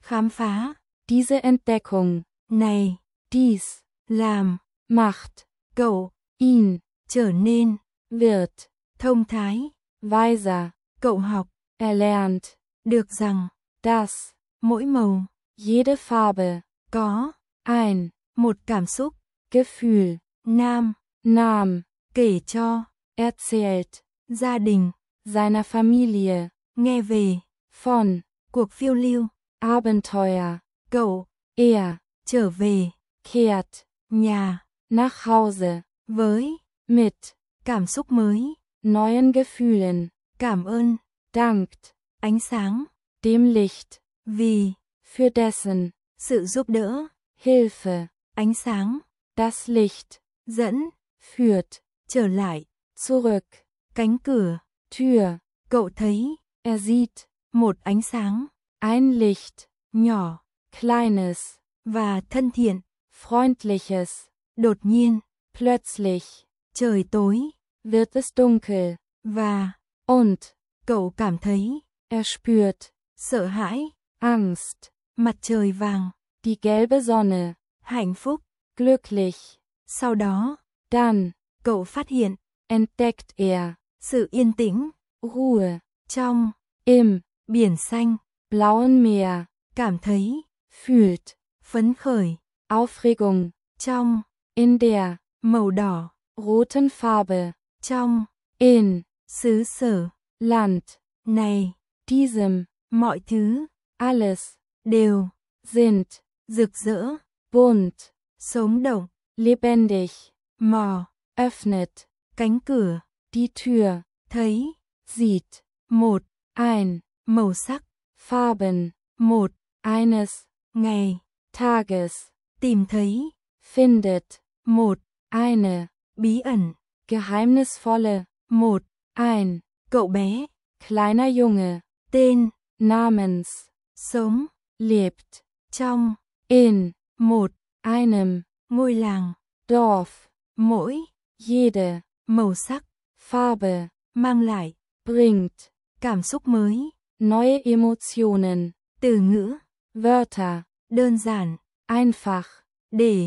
khám phá, diese Entdeckung, này, dies, làm, macht, cậu, ihn, trở nên, wird, thông thái, weiser, cậu học, erlernt, được rằng, dass, mỗi màu, jede Farbe, có, ein, một cảm xúc, Gefühl, nam, nahm, kể cho, erzählt, gia đình, seiner Familie, nghe về, von, cuộc phiêu lưu, Abenteuer, cậu, er, trở về, kehrt, nhà, nach Hause, với, mit, cảm xúc mới, neuen Gefühlen, cảm ơn, dankt, ánh sáng, dem Licht, vì, für dessen, sự giúp đỡ, Hilfe, ánh sáng, das Licht, dẫn, führt, trở lại, zurück, cánh cửa, Tür, cậu thấy, sieht, một ánh sáng, ein Licht, nhỏ, kleines, và thân thiện, freundliches, đột nhiên, plötzlich, trời tối, wird es dunkel, và, und, cậu cảm thấy, spürt, sợ hãi, Angst, mặt trời vàng, die gelbe Sonne, hạnh phúc, glücklich, sau đó, dann, cậu phát hiện, entdeckt er, sự yên tĩnh, Ruhe, trong, im, biển xanh, blauen Meer, cảm thấy, fühlt, phấn khởi, Aufregung, trong, in der, màu đỏ, roten Farbe, trong, in, xứ sở, Land, này, diesem, mọi thứ, alles, đều, sind, rực rỡ, bunt, sống động, lebendig, mò, öffnet, cánh cửa, die Tür, thấy, sieht, một, ein, màu sắc, Farben, một, eines, ngày, Tages, tìm thấy, findet, một, eine, bí ẩn, geheimnisvolle, một, ein, cậu bé, kleiner Junge, tên, namens, sống, lebt, trong, in, một, einem, ngôi làng, Dorf, mỗi, jede, màu sắc, Farbe, mang lại, bringt, cảm xúc mới, neue Emotionen, từ ngữ, Wörter, đơn giản, einfach, để,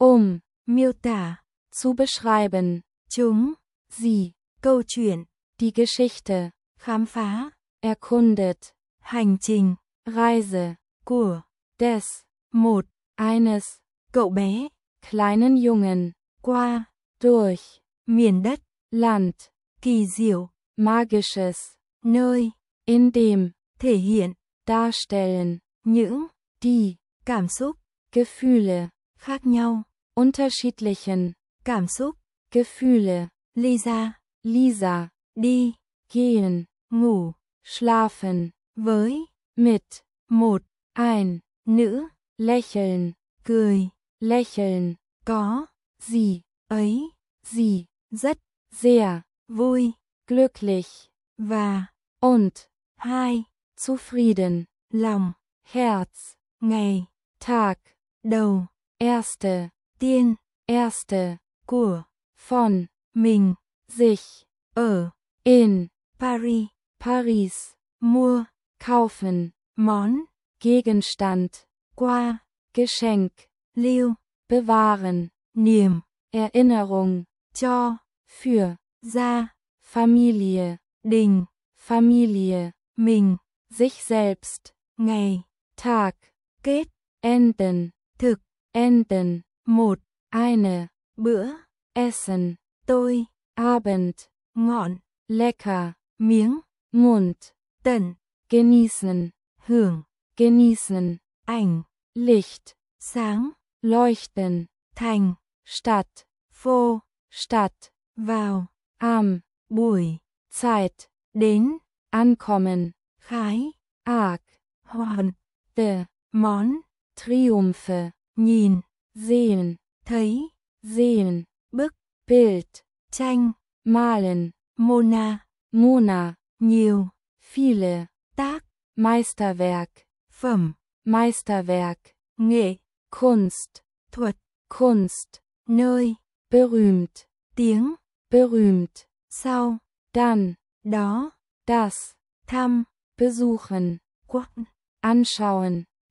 miêu tả, zu beschreiben, chúng, sie, câu chuyện, die Geschichte, khám phá, erkundet, hành trình, Reise, của, des, một, eines, cậu bé, kleinen Jungen, qua, durch, miền đất, Land, kỳ diệu, magisches, nơi, in dem, thể hiện, darstellen, những, die, cảm xúc, Gefühle, khác nhau, unterschiedlichen, cảm xúc, Gefühle, Lisa, Lisa, đi, gehen, ngủ, schlafen, với, mit, một, ein, nữ, lächeln, cười, lächeln, có, sie, ấy, sie, rất, sehr, vui, glücklich, và, und, hai, zufrieden, lòng, Herz, ngày, Tag, đầu, erste, tiên, erste, của, von, mình, sich, ở, in, Paris, Paris, mua, kaufen, món, Gegenstand, qua, Geschenk, lưu, bewahren, niềm, Erinnerung, cho, für, ra, Familie, đình, Familie, mình, sich selbst, ngày, Tag, kết, enden, thực, enden, một, eine, bữa, Essen, tôi, Abend, ngọn, lecker, miếng, Mund, tận, genießen, hưởng, genießen, ảnh, Licht, sáng, leuchten, thành, Stadt, phô, Stadt, vào, am, buổi, Zeit, đến, ankommen, khái, arg, hoàn, de, món, Triumphe, nhìn, sehen, thấy, sehen, bức, Bild, tranh, malen, Mona, Mona, nhiều, viele, tác, Meisterwerk, phẩm, Meisterwerk, nghệ, Kunst, thuật, Kunst, nơi, berühmt, tiếng, berühmt, sau, dann, đó, das, thăm, besuchen, quắc, anschauen,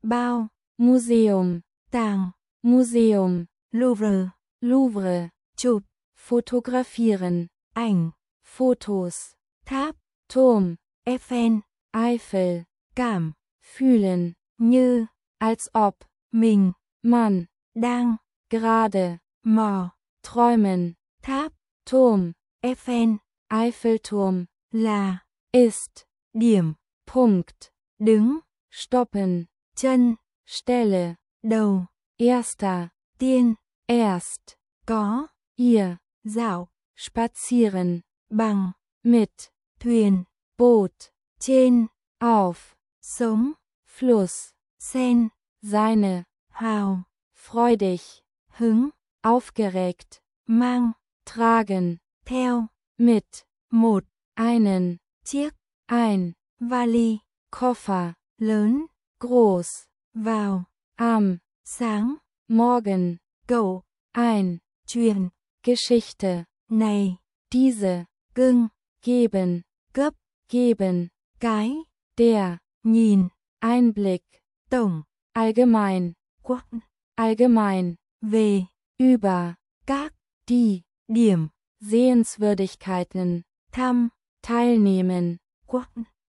bao, Museum, tàng, Museum, Louvre, Louvre, chụp, fotografieren, ảnh, Fotos, tháp, Turm, Eiffel, Eifel, cảm, fühlen, như, als ob, mình, man, đang, gerade, mò, träumen, tháp, Turm, Eiffel, Eiffelturm, là, ist, điểm, Punkt, đứng, stoppen, chân, Stelle, đầu, erster, tiên, erst, có, ihr, dạo, spazieren, bằng, mit, thuyền, Boot, trên, auf, sống, Fluss, sen, seine, hào, freudig, hứng, aufgeregt, mang, tragen, theo, mit, một, einen, chiếc, ein, vali, Koffer, lớn, groß, vào, am, sáng, morgen, cậu, ein, truyền, Geschichte, này, diese, cưng, geben, cấp, geben, cái, der, nhìn, Einblick, tổng, allgemein, quốc, allgemein, về, über, các, die, điểm, Sehenswürdigkeiten, thăm, teilnehmen, quốc,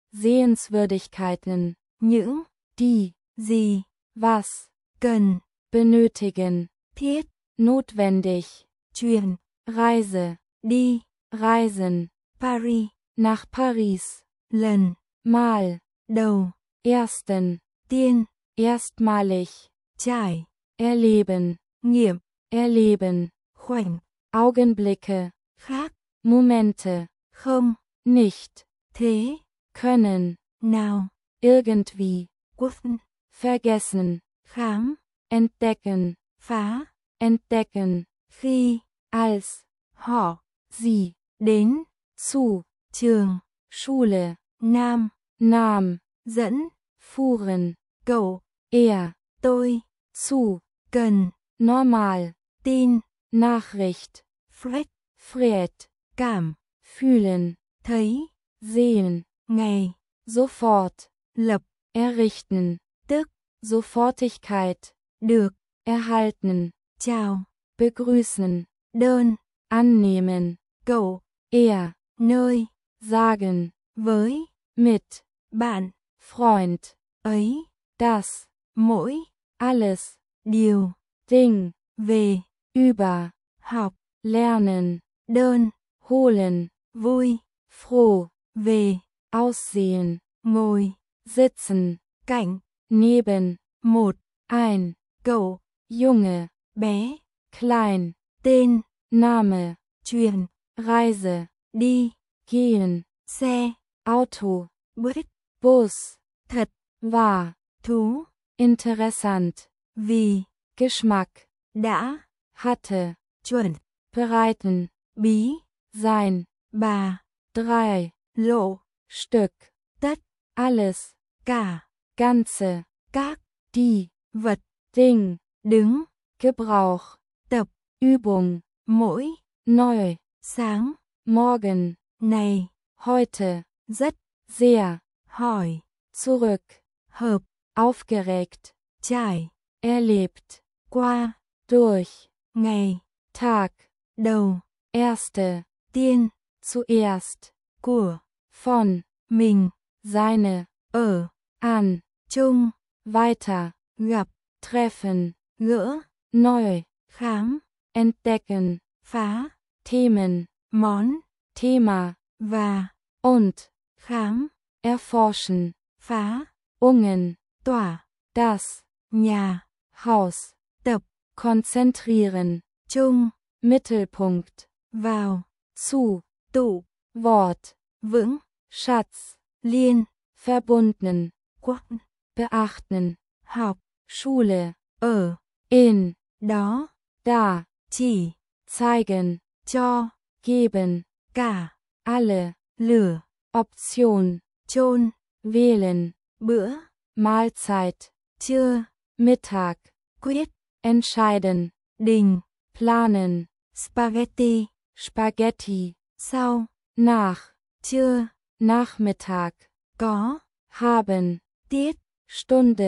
Sehenswürdigkeiten, những, die, gì, was, cần, benötigen, thiết, notwendig, truyền, Reise, đi, reisen, Paris, nach Paris, lần, mal, đầu, ersten, tiên, erstmalig, trải, erleben, nghiệm, erleben, khoảnh, Augenblicke, khác, Momente, không, nicht, thế, können, nào, irgendwie, quốc, vergessen, khám, entdecken, phá, entdecken, khi, als, họ, sie, đến, zu, trường, Schule, nam, nahm, dẫn, fuhren, cậu, er, tôi, zu, cần, normal, tin, Nachricht, Fred, Fred, cảm, fühlen, thấy, sehen, ngày, sofort, lập, errichten, tức, Sofortigkeit, được, erhalten, chào, begrüßen, đơn, annehmen, cậu, er, nơi, sagen, với, mit, bạn, Freund, ấy, das, mỗi, alles, điều, Ding, về, über, học, lernen, đơn, holen, vui, froh, về, aussehen, ngồi, sitzen, cạnh, neben, một, ein, cậu, Junge, bé, klein, tên, Name, truyền, Reise, đi, gehen, xe, Auto, buýt, Bus, thật, war, thú, interessant, vì, Geschmack, đã, hatte, chuẩn, bereiten, bí, sein, bà, drei, lộ, Stück, tất, alles, cả, ganze, các, die, vật, Ding, đứng, Gebrauch, tập, Übung, mỗi, neu, sáng, morgen, này, heute, rất, sehr, hỏi, zurück, hợp, aufgeregt, trải, erlebt, qua, durch, ngày, Tag, đầu, erste, tiên, zuerst, của, von, mình, seine, ở, an, chung, weiter, gặp, treffen, gỡ, neu, khám, entdecken, phá, Themen, món, Thema, và, und, khám, erforschen, phá, ungen, tỏa, das, nhà, Haus, tập, konzentrieren, chung, Mittelpunkt, vào, zu, tụ, Wort, vững, Schatz, liên, verbunden, quốc, beachten, học, Schule, ở, in, đó, da, chỉ, zeigen, cho, geben, cả, alle, lửa, Option, chôn, wählen, bữa, Mahlzeit, trưa, Mittag, quyết, entscheiden, đình, planen, spaghetti, Spaghetti, sau, nach, trưa, Nachmittag, có, haben, tiết, Stunde,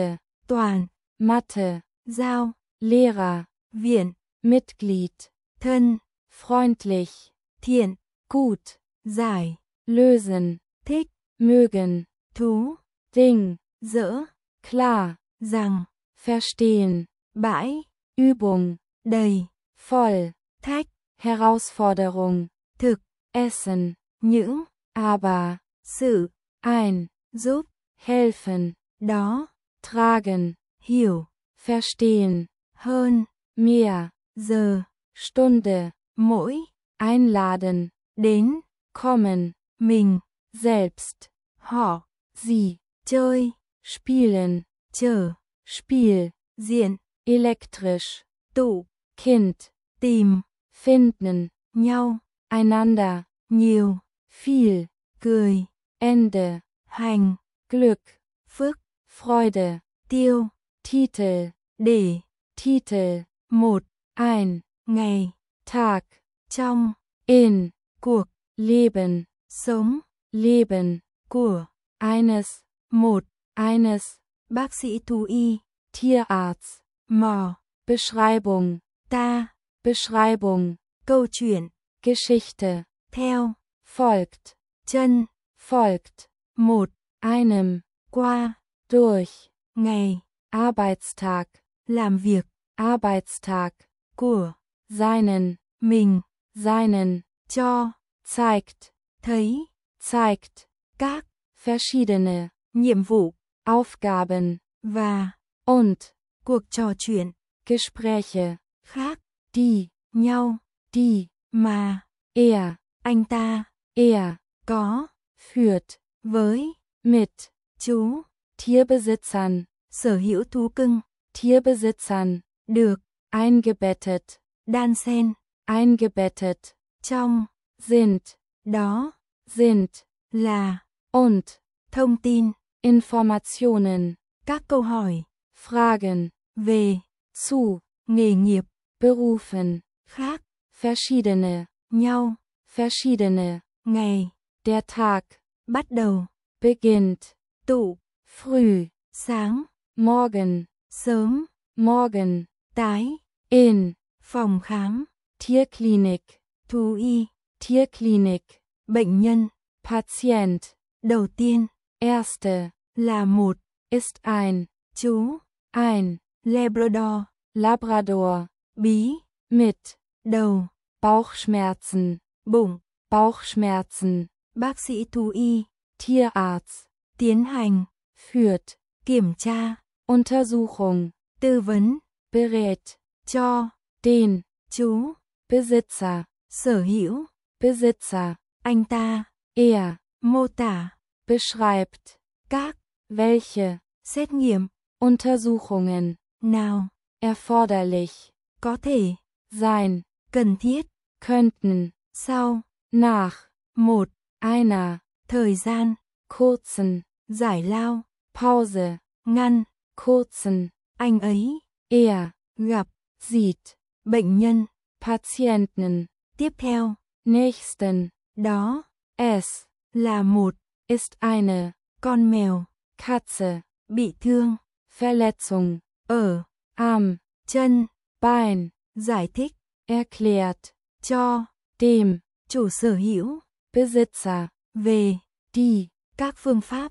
toàn, Mathe, giao, Lehrer, viện, Mitglied, thân, freundlich, thiện, gut, giải, lösen, thích, mögen, thú, Ding, dỡ, klar, rằng, verstehen, bãi, Übung, đầy, voll, thách, Herausforderung, thực, essen, những, aber, sự, ein, giúp, helfen, đó, tragen, hiểu, verstehen, hơn, mehr, giờ, Stunde, mỗi, einladen, đến, kommen, mình, selbst, họ, sie, chơi, spielen, chờ, Spiel, diện, elektrisch, tụ, Kind, tìm, finden, nhau, einander, nhiều, viel, cười, Ende, hành, Glück, phước, Freude, tiêu, Titel, để, Titel, một, ein, ngày, Tag, trong, in, cuộc, Leben, sống, Leben, của, eines, một, eines, bác sĩ thú y, Tierarzt, mò, Beschreibung, ta, Beschreibung, câu chuyện, Geschichte, theo, folgt, chân, folgt, một, einem, qua, durch, ngày, Arbeitstag, làm việc, Arbeitstag, của, seinen, mình, seinen, cho, zeigt, thấy, zeigt, các, verschiedene, nhiệm vụ, Aufgaben, và, und, cuộc trò chuyện, Gespräche, khác, die, nhau, die, mà, er, anh ta, er, có, führt, với, mit, chú, Tierbesitzern, sở hữu thú cưng, Tierbesitzern, được, eingebettet, đan xen, eingebettet, trong, sind, đó, sind, là, und, thông tin, Informationen, các câu hỏi, Fragen, về, zu, nghề nghiệp, berufen, khác, verschiedene, nhau, verschiedene, ngày, der Tag, bắt đầu, beginnt, tụ, früh, sáng, morgen, sớm, morgen, tái, in, phòng khám, Tierklinik, thú y, Tierklinik, bệnh nhân, Patient, đầu tiên, erste, là một, ist ein, chú, ein, Labrador, Labrador, bí, mit, đầu, Bauchschmerzen, bụng, Bauchschmerzen, bác sĩ thú y, Tierarzt, tiến hành, führt, kiểm tra, Untersuchung, tư vấn, berät, cho, den, chú, Besitzer, sở hữu, Besitzer, anh ta, er, mô tả, beschreibt, các, welche, xét nghiệm, Untersuchungen, nào, erforderlich, có thể, sein, cần thiết, könnten, sau, nach, một, einer, thời gian, kurzen, giải lao, Pause, ngăn, kurzen, anh ấy, er, gặp, sieht, bệnh nhân, Patienten, tiếp theo, nächsten, đó, es, là một, ist eine, con mèo, Katze, bị thương, Verletzung, ở, am, chân, Bein, giải thích, erklärt, cho, dem, chủ sở hữu, Besitzer, về, die, các phương pháp,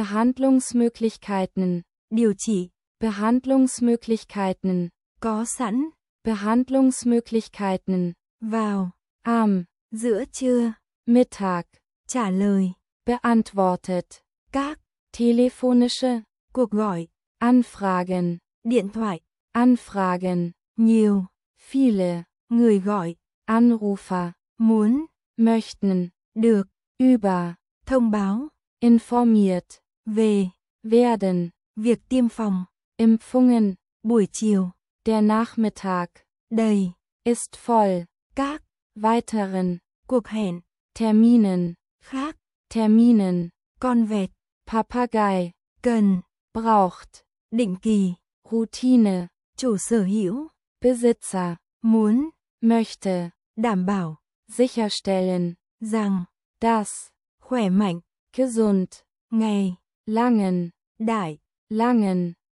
Behandlungsmöglichkeiten, điều trị, Behandlungsmöglichkeiten, có sẵn, Behandlungsmöglichkeiten, vào, am, giữa trưa, Mittag, trả lời, beantwortet, các, telefonische, cuộc gọi, Anfragen, điện thoại, Anfragen, nhiều, viele, người gọi, Anrufer, muốn, möchten, được, über, thông báo, informiert, về, werden, việc tiêm phòng, empfungen, buổi chiều, der Nachmittag, đầy, ist voll, các, weiteren, cuộc hẹn, Terminen, khác, Terminen, con vẹt, Papagei, cần, braucht, định kỳ, Routine, chủ sở hữu, Besitzer, muốn, möchte, đảm bảo, sicherstellen, rằng, dass, khỏe mạnh, gesund, ngày, langen, đại, langen,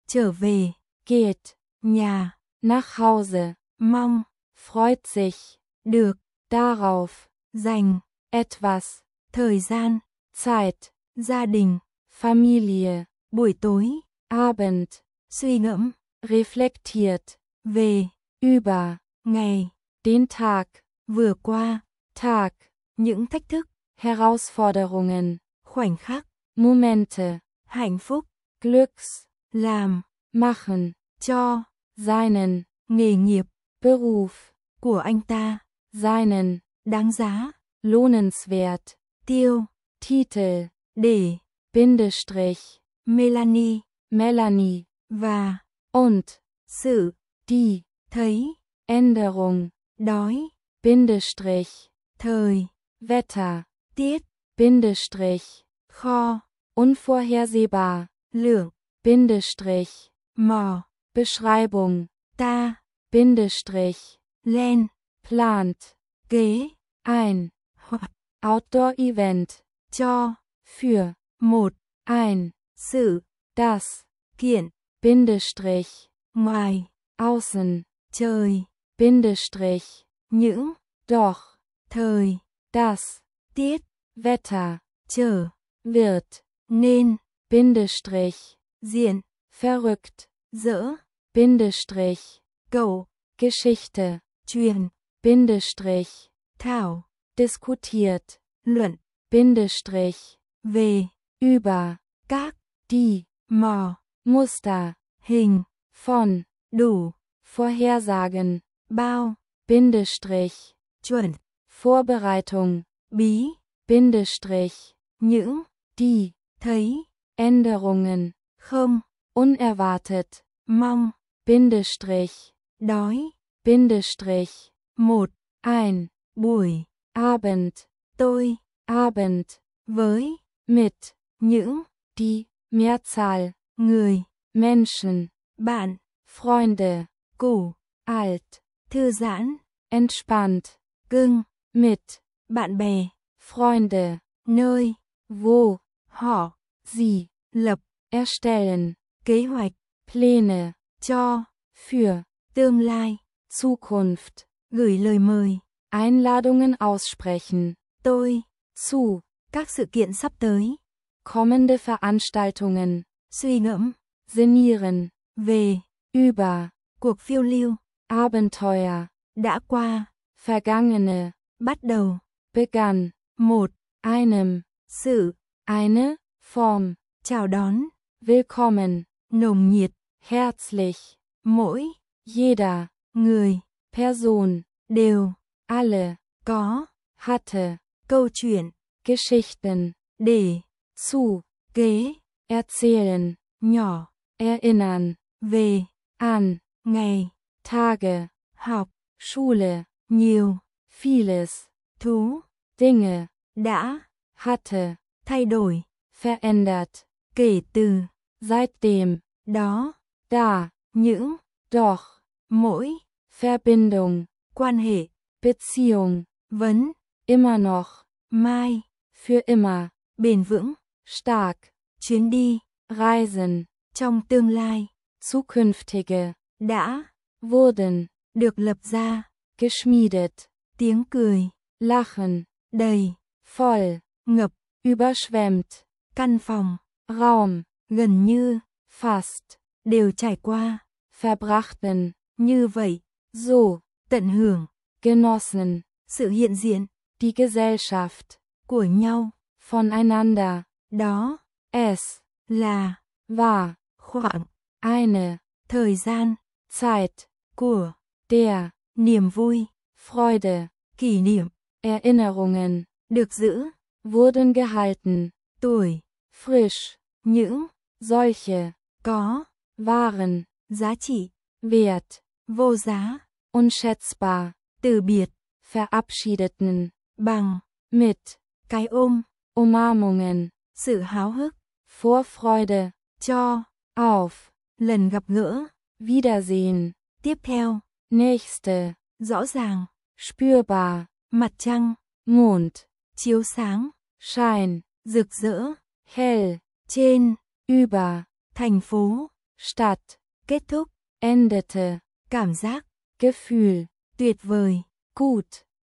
trở về, geht, nhà, nach Hause, mong, freut sich, được, darauf, dành, etwas, thời gian, Zeit, gia đình, Familie, buổi tối, Abend, suy ngẫm, reflektiert, về, über, ngày, den Tag, vừa qua, Tag, những thách thức, Herausforderungen, khoảnh khắc, Momente, hạnh phúc, Glücks, làm, machen, cho, seinen, nghề nghiệp, Beruf, của anh ta, seinen, đáng giá, lohnenswert, tiêu, Titel, để, Bindestrich, Melanie, Melanie, và, und, sự, die, thấy, Änderung, đói, Bindestrich, thời, Wetter, tiết, Bindestrich, kho, unvorhersehbar, lượng, Bindestrich, mò, Beschreibung, ta, Bindestrich, len, plant, kế, ein, hoặc, Outdoor-Event, cho, für, một, ein, sự, das, kiện, Bindestrich, ngoài, außen, trời, Bindestrich, những, doch, thời, das, tiết, Wetter, trở, wird, nên, Bindestrich, diện, verrückt, dỡ, Bindestrich, cậu, Geschichte, truyền, Bindestrich, thảo, diskutiert, luận, Bindestrich, về, über, các, die, mò, Muster, hình, von, đủ, vorhersagen, bao, Bindestrich, chuẩn, Vorbereitung, bí, Bindestrich, những, die, thấy, Änderungen, không, unerwartet, mong, Bindestrich, đói, Bindestrich, một, ein, buổi, Abend, tôi, Abend, với, mit, những, die, Mehrzahl, người, Menschen, bạn, Freunde, củ, alt, thư giãn, entspannt, cưng, mit, bạn bè, Freunde, nơi, wo, họ, sie, lập, erstellen, kế hoạch, Pläne, cho, für, tương lai, Zukunft, gửi lời mời, Einladungen aussprechen, tôi, zu, các sự kiện sắp tới, kommende Veranstaltungen, suy ngẫm, sinnieren, về, über, cuộc phiêu lưu, Abenteuer, đã qua, vergangene, bắt đầu, begann, một, einem, sự, eine, Form, chào đón, willkommen, nồng nhiệt, herzlich, mỗi, jeder, người, Person, đều, alle, có, hatte, câu chuyện, Geschichten, để, zu, kế, erzählen, nhỏ, erinnern, về, an, ngày, Tage, học, Schule, nhiều, vieles, thú, Dinge, đã, hatte, thay đổi, verändert, kể từ, seitdem, đó, da, những, doch, mỗi, Verbindung, quan hệ, Beziehung, vấn, immer noch, mai, für immer, bền vững, stark, chuyến đi, reisen, trong tương lai, zukünftige, đã, wurden, được lập ra, geschmiedet, tiếng cười, lachen, đầy, voll, ngập, überschwemmt, căn phòng, Raum, gần như, fast, đều trải qua, verbrachten, như vậy, so, tận hưởng, genossen, sự hiện diện, die Gesellschaft, của nhau, voneinander, đó, es, là, war, khoảng, eine, thời gian, Zeit, của, der, niềm vui, Freude, kỷ niệm, Erinnerungen, được giữ, wurden gehalten, tuổi, frisch, những, solche, có, waren, giá trị, wert, vô giá, unschätzbar, từ biệt, verabschiedeten, bằng, mit, cái ôm, Umarmungen, sự háo hức, Vorfreude, cho, auf, lần gặp gỡ, Wiedersehen, tiếp theo, nächste, rõ ràng, spürbar, mặt trăng, Mond, chiếu sáng, Schein, rực rỡ, hell, trên, über, thành phố, Statt, kết thúc, endete, cảm giác, Gefühl, tuyệt vời, gut,